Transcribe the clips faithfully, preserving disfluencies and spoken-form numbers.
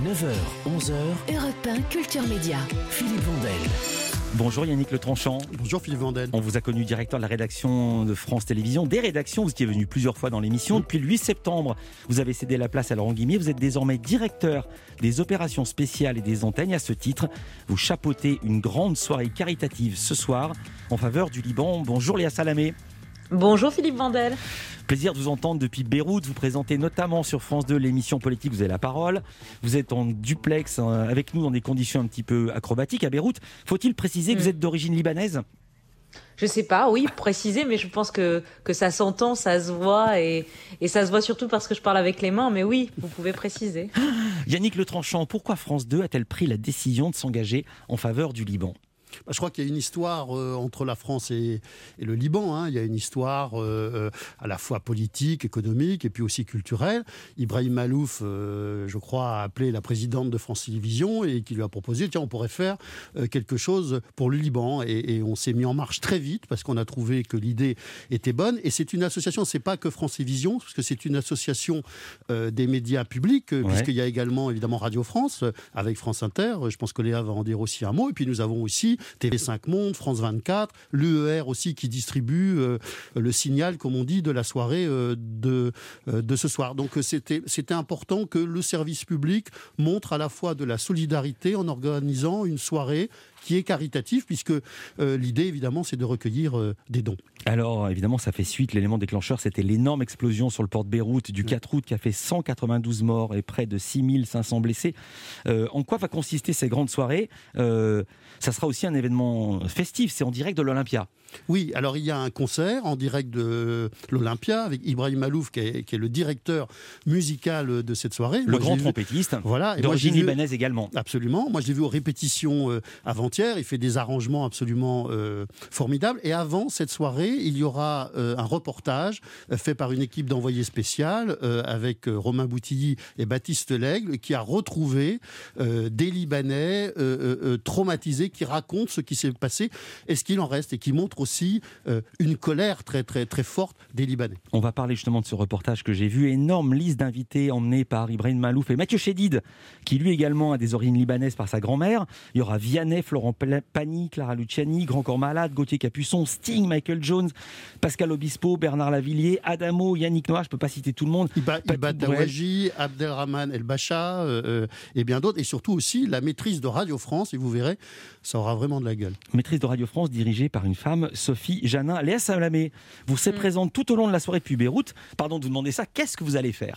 neuf heures, onze heures, Europe un Culture Média. Philippe Vandel. Bonjour Yannick Le Tranchant. Bonjour Philippe Vandel. On vous a connu directeur de la rédaction de France Télévisions, des rédactions, vous étiez venu plusieurs fois dans l'émission. Depuis le huit septembre, vous avez cédé la place à Laurent Guimier. Vous êtes désormais directeur des opérations spéciales et des antennes. À ce titre, vous chapeautez une grande soirée caritative ce soir en faveur du Liban. Bonjour Léa Salamé. Bonjour Philippe Vandel. Plaisir de vous entendre depuis Beyrouth. Vous présentez notamment sur France deux l'émission politique Vous avez la parole. Vous êtes en duplex avec nous dans des conditions un petit peu acrobatiques à Beyrouth. Faut-il préciser que mmh. vous êtes d'origine libanaise ? Je sais pas, oui, préciser, mais je pense que, que ça s'entend, ça se voit, et, et ça se voit surtout parce que je parle avec les mains, mais oui, vous pouvez préciser. Yannick Le Tranchant, pourquoi France deux a-t-elle pris la décision de s'engager en faveur du Liban ? Bah, je crois qu'il y a une histoire euh, entre la France et, et le Liban. Hein. Il y a une histoire euh, à la fois politique, économique et puis aussi culturelle. Ibrahim Malouf, euh, je crois, a appelé la présidente de France Télévisions et qui lui a proposé, tiens, on pourrait faire euh, quelque chose pour le Liban. Et, et on s'est mis en marche très vite parce qu'on a trouvé que l'idée était bonne. Et c'est une association, c'est pas que France Télévisions, parce que c'est une association euh, des médias publics, ouais. puisqu'il y a également évidemment Radio France avec France Inter. Je pense que Léa va en dire aussi un mot. Et puis nous avons aussi T V cinq Monde, France vingt-quatre, l'U E R aussi qui distribue euh, le signal, comme on dit, de la soirée euh, de, euh, de ce soir. Donc c'était, c'était important que le service public montre à la fois de la solidarité en organisant une soirée qui est caritative, puisque euh, l'idée, évidemment, c'est de recueillir euh, des dons. Alors, évidemment, ça fait suite. L'élément déclencheur, c'était l'énorme explosion sur le port de Beyrouth du quatre août qui a fait cent quatre-vingt-douze morts et près de six mille cinq cents blessés. Euh, en quoi va consister ces grandes soirées ? euh, Ça sera aussi un événement festif, c'est en direct de l'Olympia. Oui, alors il y a un concert en direct de l'Olympia avec Ibrahim Malouf, qui est, qui est le directeur musical de cette soirée. Le moi, grand trompettiste, vu... voilà, d'origine moi, libanaise vu... également. Absolument. Moi, je l'ai vu aux répétitions euh, avant-hier. Il fait des arrangements absolument euh, formidables. Et avant cette soirée, il y aura euh, un reportage euh, fait par une équipe d'envoyés spéciales euh, avec euh, Romain Boutilly et Baptiste Lègle, qui a retrouvé euh, des Libanais euh, euh, traumatisés, qui racontent ce qui s'est passé et ce qu'il en reste, et qui montrent aussi euh, une colère très, très, très forte des Libanais. On va parler justement de ce reportage que j'ai vu. Énorme liste d'invités emmenés par Ibrahim Malouf et Mathieu Chédid, qui lui également a des origines libanaises par sa grand-mère. Il y aura Vianney, Florent Pagny, Clara Luciani, Grand Corps Malade, Gauthier Capuçon, Sting, Michael Jones, Pascal Obispo, Bernard Lavillier, Adamo, Yannick Noah, je ne peux pas citer tout le monde. Iba, Iba Dawaji, Abdelrahman El Bacha euh, et bien d'autres. Et surtout aussi la maîtrise de Radio France, et vous verrez, ça aura vraiment de la gueule. Maîtrise de Radio France dirigée par une femme, Sophie Janin. Léa Salamé, vous serez mmh. présente tout au long de la soirée depuis Beyrouth. Pardon de vous demander ça, qu'est-ce que vous allez faire ?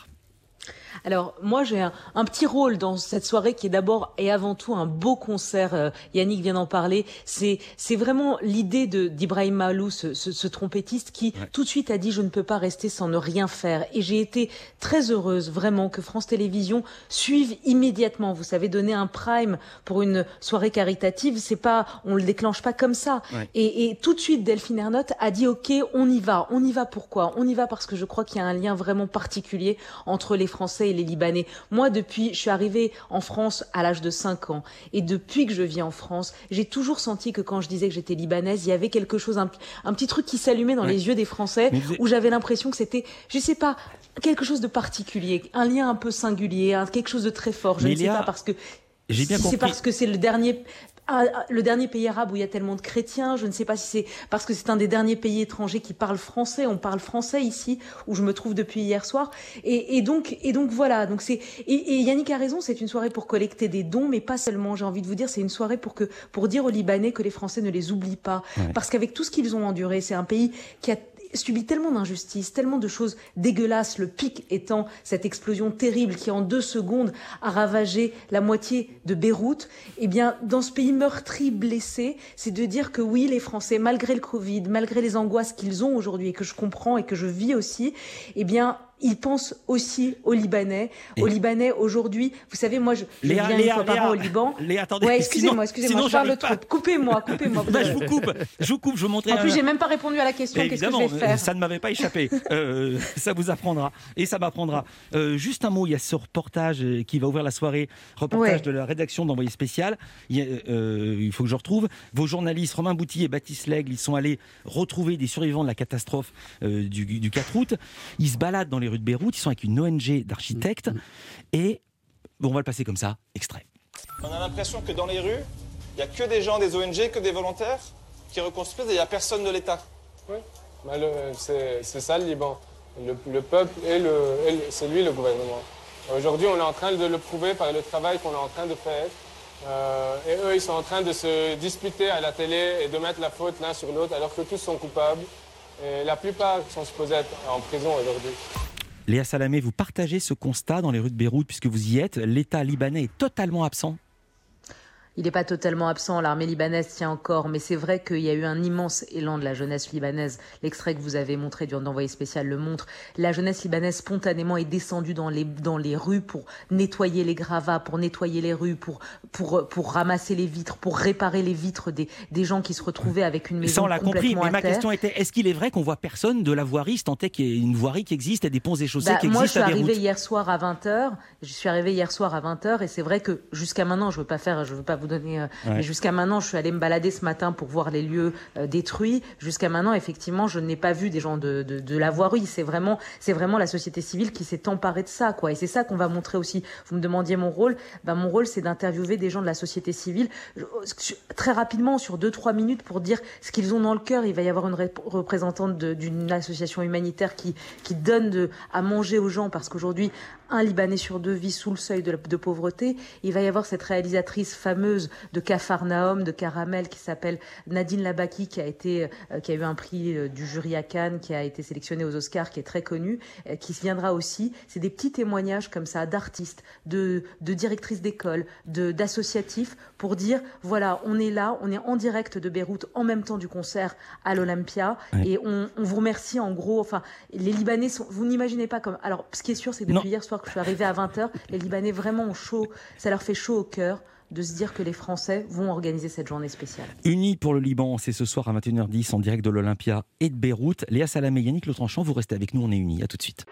Alors, moi, j'ai un, un petit rôle dans cette soirée qui est d'abord et avant tout un beau concert. Euh, Yannick vient d'en parler. C'est, c'est vraiment l'idée de, d'Ibrahim Malouf, ce, ce, ce trompettiste qui, ouais. tout de suite, a dit « je ne peux pas rester sans ne rien faire ». Et j'ai été très heureuse, vraiment, que France Télévisions suive immédiatement. Vous savez, donner un prime pour une soirée caritative, c'est pas, on le déclenche pas comme ça. Ouais. Et, et tout de suite, Delphine Ernotte a dit « ok, on y va ». On y va pourquoi ? On y va parce que je crois qu'il y a un lien vraiment particulier entre les Français et les Libanais. Moi, depuis, je suis arrivée en France à l'âge de cinq ans. Et depuis que je vis en France, j'ai toujours senti que quand je disais que j'étais libanaise, il y avait quelque chose, un, un petit truc qui s'allumait dans ouais. les yeux des Français, vous... où j'avais l'impression que c'était, je sais pas, quelque chose de particulier, un lien un peu singulier, hein, quelque chose de très fort. Je Mais ne sais a... pas parce que J'ai bien si compris. c'est parce que c'est le dernier... le dernier pays arabe où il y a tellement de chrétiens, je ne sais pas si c'est parce que c'est un des derniers pays étrangers qui parle français, on parle français ici, où je me trouve depuis hier soir, et, et donc et donc voilà, donc c'est et, et Yannick a raison, c'est une soirée pour collecter des dons, mais pas seulement, j'ai envie de vous dire, c'est une soirée pour que pour dire aux Libanais que les Français ne les oublient pas, ouais. parce qu'avec tout ce qu'ils ont enduré, c'est un pays qui a subit tellement d'injustices, tellement de choses dégueulasses, le pic étant cette explosion terrible qui en deux secondes a ravagé la moitié de Beyrouth. Eh bien, dans ce pays meurtri, blessé, c'est de dire que oui, les Français, malgré le Covid, malgré les angoisses qu'ils ont aujourd'hui et que je comprends et que je vis aussi, eh bien, ils pensent aussi aux Libanais. Et aux Libanais, aujourd'hui, vous savez, moi, je, je Léa, viens Léa, une fois Léa, par an au Liban. Léa, attendez. Ouais, excusez-moi, sinon, excusez-moi, sinon, je parle j'arrive trop. Coupez-moi, coupez-moi. Ben, je vous coupe, je vous coupe, je vous montrerai. En plus, un... j'ai même pas répondu à la question. Qu'est-ce que je vais faire ? Ça ne m'avait pas échappé. euh, ça vous apprendra et ça m'apprendra. Euh, juste un mot, il y a ce reportage qui va ouvrir la soirée, reportage ouais. de la rédaction d'Envoyé spécial. Il, y a, euh, il faut que je retrouve vos journalistes Romain Boutilly et Baptiste Lègle. Ils sont allés retrouver des survivants de la catastrophe euh, du, du quatre août. Ils se baladent dans les rues de Beyrouth. Ils sont avec une O N G d'architectes et Bon, on va le passer comme ça, extrait. On a l'impression que dans les rues, il n'y a que des gens des O N G, que des volontaires qui reconstruisent et il n'y a personne de l'État. Oui, bah le, c'est, c'est ça le Liban. Le, le peuple et, le, et le, c'est lui le gouvernement. Aujourd'hui, on est en train de le prouver par le travail qu'on est en train de faire. Euh, et eux, ils sont en train de se disputer à la télé et de mettre la faute l'un sur l'autre alors que tous sont coupables. Et la plupart sont supposés être en prison aujourd'hui. Léa Salamé, vous partagez ce constat dans les rues de Beyrouth puisque vous y êtes. L'État libanais est totalement absent. Il n'est pas totalement absent, l'armée libanaise tient encore, mais c'est vrai qu'il y a eu un immense élan de la jeunesse libanaise. L'extrait que vous avez montré durant l'envoyé spécial le montre. La jeunesse libanaise spontanément est descendue dans les, dans les rues pour nettoyer les gravats, pour nettoyer les rues, pour, pour, pour ramasser les vitres, pour réparer les vitres des, des gens qui se retrouvaient avec une maison Ça, on l'a compris, mais ma terre. question était, est-ce qu'il est vrai qu'on voit personne de la voirie, tant est qu'il y ait une voirie qui existe et des ponts et chaussées bah, qui moi, existent à Beyrouth? Moi, je suis arrivée hier soir à vingt heures. Je suis arrivée hier soir à vingt heures et c'est vrai que jusqu'à maintenant, je veux pas faire, je veux pas vous donner, euh, ouais. mais jusqu'à maintenant, je suis allée me balader ce matin pour voir les lieux euh, détruits. Jusqu'à maintenant, effectivement, je n'ai pas vu des gens de, de, de la voirie. C'est vraiment, c'est vraiment la société civile qui s'est emparée de ça, quoi. Et c'est ça qu'on va montrer aussi. Vous me demandiez mon rôle. Ben, mon rôle, c'est d'interviewer des gens de la société civile très rapidement, sur deux, trois minutes, pour dire ce qu'ils ont dans le cœur. Il va y avoir une rep- représentante de, d'une association humanitaire qui, qui donne de, à manger aux gens, parce qu'aujourd'hui, un Libanais sur deux vit sous le seuil de, de pauvreté. Il va y avoir cette réalisatrice fameuse de Capharnaüm, de Caramel, qui s'appelle Nadine Labaki, qui a été, euh, qui a eu un prix euh, du jury à Cannes, qui a été sélectionnée aux Oscars, qui est très connue, euh, qui viendra aussi. C'est des petits témoignages comme ça d'artistes, de, de directrices d'école, de, d'associatifs, pour dire, voilà, on est là, on est en direct de Beyrouth, en même temps du concert à l'Olympia, oui. et on, on vous remercie en gros. Enfin, les Libanais sont, vous n'imaginez pas comme, alors, ce qui est sûr, c'est que depuis non. hier soir que je suis arrivée à vingt heures, les Libanais vraiment ont chaud, ça leur fait chaud au cœur de se dire que les Français vont organiser cette journée spéciale. Unis pour le Liban, c'est ce soir à vingt et une heures dix en direct de l'Olympia et de Beyrouth. Léa Salamé, Yannick Le Tranchant, vous restez avec nous, on est unis. À tout de suite.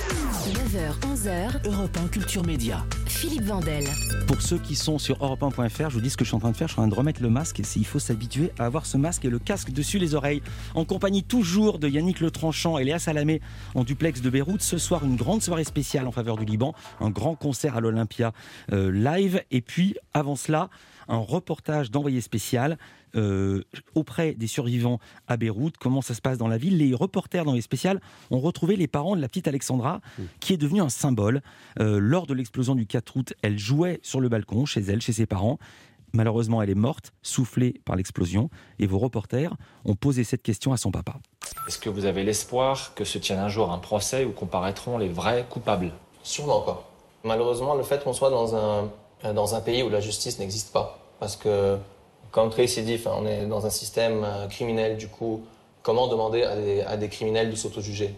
neuf heures, onze heures, Europe un Culture Média. Philippe Vandel. Pour ceux qui sont sur europe un point f r, je vous dis ce que je suis en train de faire. Je suis en train de remettre le masque et il faut s'habituer à avoir ce masque et le casque dessus les oreilles. En compagnie toujours de Yannick Le Tranchant et Léa Salamé en duplex de Beyrouth. Ce soir, une grande soirée spéciale en faveur du Liban. Un grand concert à l'Olympia euh, live. Et puis, avant cela, un reportage d'envoyé spécial euh, auprès des survivants à Beyrouth. Comment ça se passe dans la ville? Les reporters d'envoyé spécial ont retrouvé les parents de la petite Alexandra, mmh. qui est devenue un symbole. Euh, lors de l'explosion du quatre août, elle jouait sur le balcon chez elle, chez ses parents. Malheureusement, elle est morte, soufflée par l'explosion. Et vos reporters ont posé cette question à son papa. Est-ce que vous avez l'espoir que se tienne un jour un procès où comparaîtront les vrais coupables? Sûrement pas. Malheureusement, le fait qu'on soit dans un, dans un pays où la justice n'existe pas, parce que, comme Tracy dit, on est dans un système criminel, du coup, comment demander à des, à des criminels de s'auto-juger?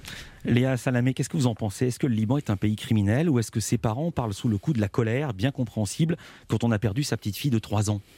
Léa Salamé, qu'est-ce que vous en pensez? Est-ce que le Liban est un pays criminel ou est-ce que ses parents parlent sous le coup de la colère, bien compréhensible, quand on a perdu sa petite fille de trois ans?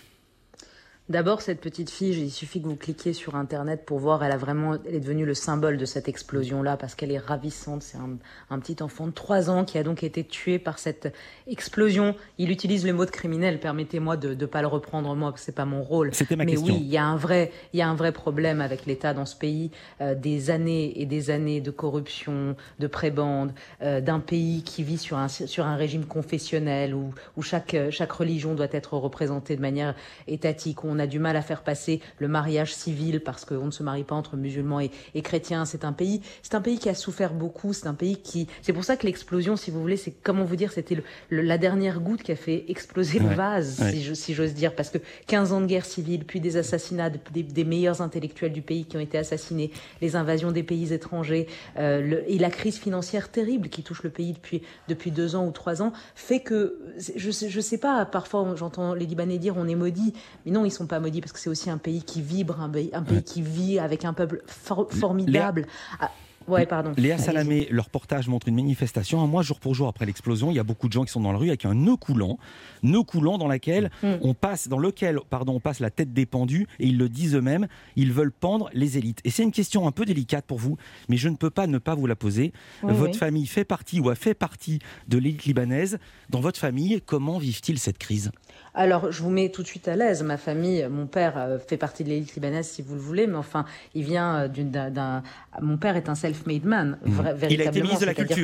D'abord, cette petite fille, il suffit que vous cliquiez sur Internet pour voir, elle, a vraiment, elle est devenue le symbole de cette explosion-là parce qu'elle est ravissante. C'est un, un petit enfant de trois ans qui a donc été tué par cette explosion. Il utilise le mot de criminel, permettez-moi de ne pas le reprendre moi, parce que ce n'est pas mon rôle. C'était ma Mais question. oui, il y a un vrai, il y a un vrai problème avec l'État dans ce pays. Euh, des années et des années de corruption, de prébande, euh, d'un pays qui vit sur un, sur un régime confessionnel où, où chaque, chaque religion doit être représentée de manière étatique, où on a du mal à faire passer le mariage civil parce qu'on ne se marie pas entre musulmans et, et chrétiens. C'est un pays, c'est un pays qui a souffert beaucoup. C'est un pays qui, c'est pour ça que l'explosion, si vous voulez, c'est comment vous dire, c'était le, le, la dernière goutte qui a fait exploser ouais, le vase, ouais. si, je, si j'ose dire, parce que quinze ans de guerre civile, puis des assassinats de, des, des meilleurs intellectuels du pays qui ont été assassinés, les invasions des pays étrangers, euh, le, et la crise financière terrible qui touche le pays depuis depuis deux ans ou trois ans, fait que je je sais pas. Parfois, j'entends les Libanais dire on est maudits, mais non, ils sont pas maudits parce que c'est aussi un pays qui vibre, un pays, un pays ouais. qui vit avec un peuple for- formidable. Léa... Ah, ouais, pardon. Léa Salamé, le reportage montre une manifestation un mois jour pour jour après l'explosion. Il y a beaucoup de gens qui sont dans la rue avec un nœud coulant, nœud coulant dans laquelle mm. on passe, dans lequel, pardon, on passe la tête des pendus et ils le disent eux-mêmes, ils veulent pendre les élites. Et c'est une question un peu délicate pour vous, mais je ne peux pas ne pas vous la poser. Oui, votre oui. famille fait partie ou a fait partie de l'élite libanaise. Dans votre famille, comment vivent-ils cette crise? Alors, je vous mets tout de suite à l'aise. Ma famille, mon père fait partie de l'élite libanaise, si vous le voulez, mais enfin, il vient d'une, d'un... d'un... Mon père est un self-made man, mmh. vra- véritablement. Il a été ministre de la Culture.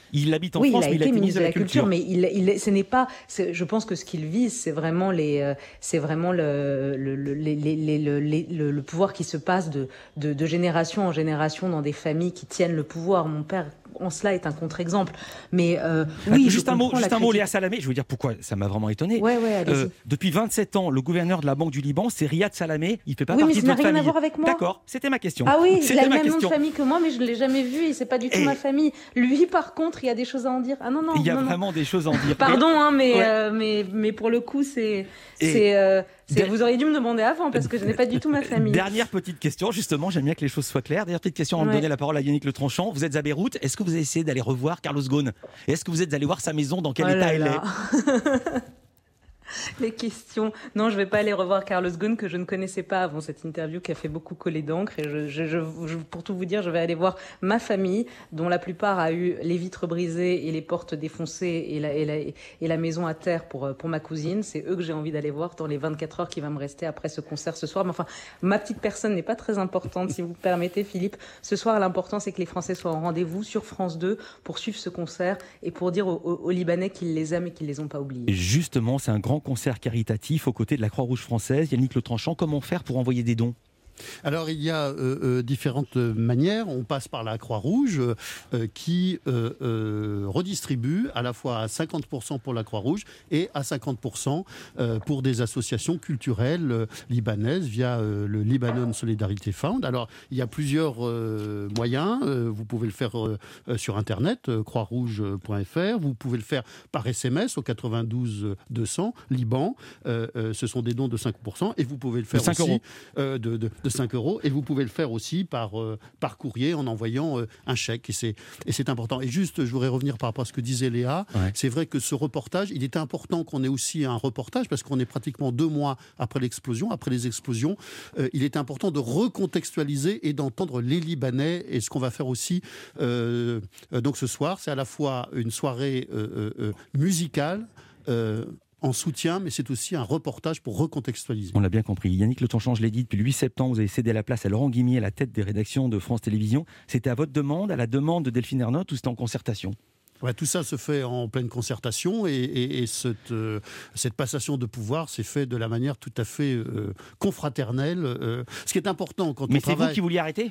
Il habite en oui, France, il a mais été il a été ministre de la Culture, Culture. mais il, il, ce n'est pas. C'est, je pense que ce qu'il vise, c'est vraiment les, euh, c'est vraiment le, le, le, les, les, les, le, les, le, le pouvoir qui se passe de, de, de génération en génération dans des familles qui tiennent le pouvoir. Mon père, en cela, est un contre-exemple. Mais euh, oui, ah, juste je un mot, comprends juste la un mot, critique. Léa Salamé. Je veux dire pourquoi ça m'a vraiment étonné. Ouais, ouais, allez-y. Euh, depuis vingt-sept ans, le gouverneur de la Banque du Liban, c'est Riyad Salamé. Il fait pas Oui, mais partie ça de n'a votre rien à famille. voir avec moi. D'accord, c'était ma question. Ah oui, il c'était a le ma même nom de question. famille que moi, mais je ne l'ai jamais vu et c'est pas du tout Et- ma famille. Lui, par contre, il y a des choses à en dire. Ah non, non, Il y a non, non. vraiment des choses à en dire. Pardon, hein, mais, Ouais. euh, mais, mais pour le coup, c'est, Et- c'est, euh, c'est- Der- vous auriez dû me demander avant parce que je n'ai pas du tout ma famille. Dernière petite question, justement, j'aime bien que les choses soient claires. Dernière petite question, on va Ouais. donner la parole à Yannick Le Tranchant. Vous êtes à Beyrouth, est-ce que vous avez essayé d'aller revoir Carlos Ghosn? Et est-ce que vous êtes allé voir sa maison, dans quel Oh état là elle là. est? Les questions. Non, je vais pas aller revoir Carlos Ghosn que je ne connaissais pas avant cette interview qui a fait beaucoup coller d'encre. Et je, je, je, je- pour tout vous dire, je vais aller voir ma famille, dont la plupart a eu les vitres brisées et les portes défoncées et la, et la, et la maison à terre pour, pour ma cousine. C'est eux que j'ai envie d'aller voir dans les vingt-quatre heures qui va me rester après ce concert ce soir. Mais enfin, ma petite personne n'est pas très importante, si vous me permettez, Philippe. Ce soir, l'important, c'est que les Français soient en rendez-vous sur France deux pour suivre ce concert et pour dire aux, aux, aux Libanais qu'ils les aiment et qu'ils les ont pas oubliés. Justement, c'est un grand concert caritatif aux côtés de la Croix-Rouge française. Yannick Le Tranchant, comment faire pour envoyer des dons? Alors il y a euh, euh, différentes manières. On passe par la Croix-Rouge euh, qui euh, euh, redistribue à la fois à cinquante pour cent pour la Croix-Rouge et à cinquante pour cent euh, pour des associations culturelles euh, libanaises via euh, le Lebanon Solidarity Fund. Alors il y a plusieurs euh, moyens. Euh, vous pouvez le faire euh, euh, sur Internet, euh, croix rouge point f r. Vous pouvez le faire par S M S au quatre-vingt-douze deux cents, Liban. Euh, euh, ce sont des dons de cinq pour cent. Et vous pouvez le faire cinq aussi euros. euh, de, de, de cinq euros. Et vous pouvez le faire aussi par, euh, par courrier en envoyant euh, un chèque. Et c'est, et c'est important. Et juste, je voudrais revenir par rapport à ce que disait Léa. Ouais. C'est vrai que ce reportage, il était important qu'on ait aussi un reportage parce qu'on est pratiquement deux mois après l'explosion, après les explosions. Euh, il est important de recontextualiser et d'entendre les Libanais. Et ce qu'on va faire aussi euh, euh, donc ce soir, c'est à la fois une soirée euh, euh, musicale euh, en soutien, mais c'est aussi un reportage pour recontextualiser. On l'a bien compris. Yannick Le Tranchant, je l'ai dit, depuis le huit septembre, vous avez cédé la place à Laurent Guimier à la tête des rédactions de France Télévisions. C'était à votre demande, à la demande de Delphine Ernotte, ou c'était en concertation? Ouais, tout ça se fait en pleine concertation et, et, et cette, euh, cette passation de pouvoir s'est fait de la manière tout à fait euh, confraternelle. Euh, ce qui est important quand Mais on c'est travaille... vous qui vouliez arrêter?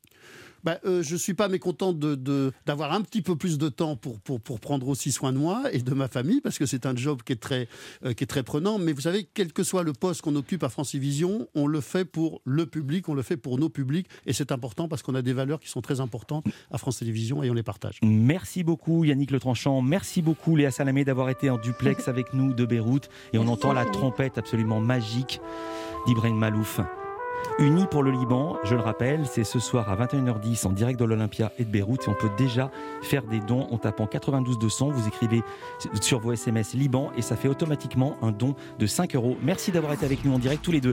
Bah, euh, je ne suis pas mécontent de, de, d'avoir un petit peu plus de temps pour, pour, pour prendre aussi soin de moi et de ma famille, parce que c'est un job qui est, très, euh, qui est très prenant. Mais vous savez, quel que soit le poste qu'on occupe à France Télévisions, on le fait pour le public, on le fait pour nos publics. Et c'est important parce qu'on a des valeurs qui sont très importantes à France Télévisions et on les partage. Merci beaucoup Yannick Le Tranchant, merci beaucoup Léa Salamé d'avoir été en duplex avec nous de Beyrouth. Et on entend la trompette absolument magique d'Ibrahim Malouf. Unis pour le Liban, je le rappelle, c'est ce soir à vingt et une heures dix en direct de l'Olympia et de Beyrouth. Et on peut déjà faire des dons en tapant quatre-vingt-douze deux cents. Vous écrivez sur vos S M S Liban et ça fait automatiquement un don de cinq euros. Merci d'avoir été avec nous en direct tous les deux.